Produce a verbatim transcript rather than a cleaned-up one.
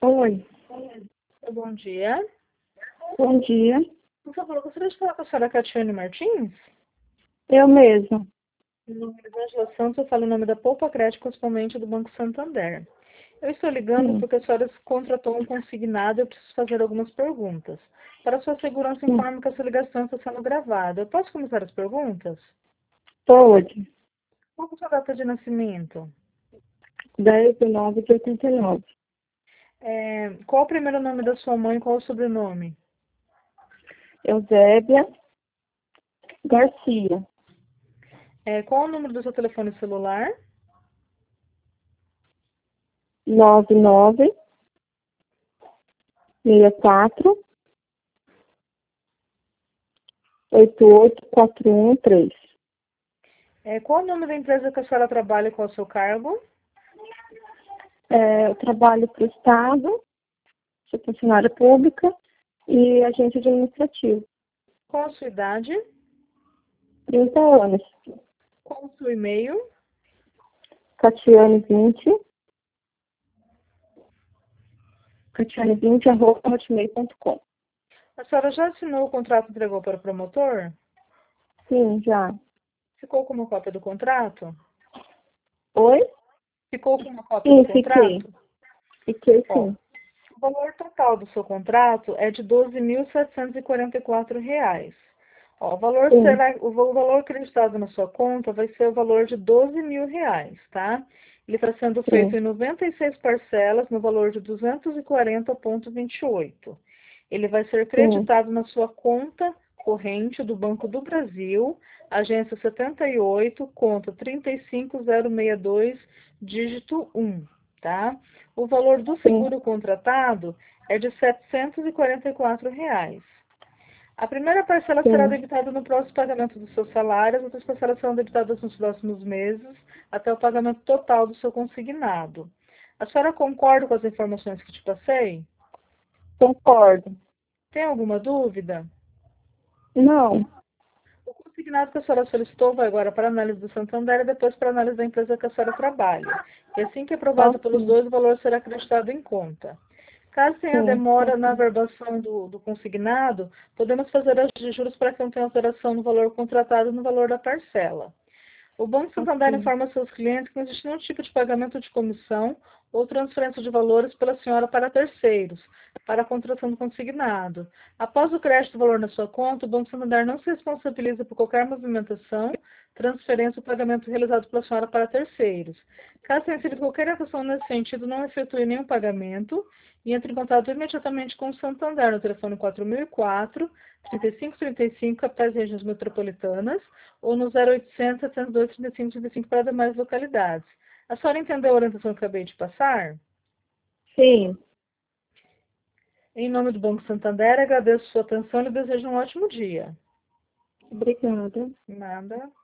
Oi, Bom dia. bom dia. Por favor, eu gostaria de falar com a senhora Catiane Martins. Eu mesma. Meu nome é Angela Santos, eu falo em nome da Poupa Crédito, principalmente do Banco Santander. Eu estou ligando Sim, porque a senhora contratou um consignado e eu preciso fazer algumas perguntas. Para sua segurança, sim. informe que essa ligação está sendo gravada. Eu posso começar as perguntas? Pode. Qual é a sua data de nascimento? dez de nove de oitenta e nove. É, qual o primeiro nome da sua mãe e qual o sobrenome? Eusébia Garcia. É, qual o número do seu telefone celular? nove nove seis quatro oito oito quatro um três. É, qual o nome da empresa que a senhora trabalha e qual é o seu cargo? É, eu trabalho para o Estado, sou funcionária pública e agente administrativo. Qual a sua idade? trinta anos. Qual o seu e-mail? Catiane vinte. Catiane vinte arroba hotmail ponto com. A senhora já assinou o contrato e entregou para o promotor? Sim, já. Ficou com uma cópia do contrato? Oi? Ficou com uma cópia do Sim, fiquei. contrato? Fiquei Ó, sim. o valor total do seu contrato é de doze mil setecentos e quarenta e quatro reais. Ó, o valor Sim, será, o val- o valor acreditado na sua conta vai ser o valor de doze mil reais, tá? Ele está sendo feito sim, em noventa e seis parcelas no valor de duzentos e quarenta vírgula vinte e oito. Ele vai ser sim, creditado na sua conta corrente do Banco do Brasil, agência setenta e oito, conta trinta e cinco zero seis dois, dígito um, tá? O valor do sim, seguro contratado é de setecentos e quarenta e quatro reais. A primeira parcela será sim. debitada no próximo pagamento do seu salário, as outras parcelas serão debitadas nos próximos meses, até o pagamento total do seu consignado. A senhora concorda com as informações que te passei? Concordo. Tem alguma dúvida? Não. O consignado que a senhora solicitou vai agora para a análise do Santander e depois para a análise da empresa que a senhora trabalha. E assim que aprovado pelos Ok. dois, o valor será acreditado em conta. Caso tenha Sim, demora na ok. verbação do, do consignado, podemos fazer as de juros para que não tenha alteração no valor contratado e no valor da parcela. O Banco Santander Ok. informa seus clientes que não existe nenhum tipo de pagamento de comissão ou transferência de valores pela senhora para terceiros, para a contratação do consignado. Após o crédito do valor na sua conta, o Banco Santander não se responsabiliza por qualquer movimentação, transferência ou pagamento realizado pela senhora para terceiros. Caso tenha sido qualquer ação nesse sentido, não efetue nenhum pagamento e entre em contato imediatamente com o Santander no telefone quatro mil e quatro, trinta e cinco trinta e cinco, capitais e regiões metropolitanas, ou no zero oitocentos, setecentos e dois, trinta e cinco, trinta e cinco para demais localidades. A senhora entendeu a orientação que eu acabei de passar? Sim. Em nome do Banco Santander, agradeço sua atenção e desejo um ótimo dia. Obrigada. Nada.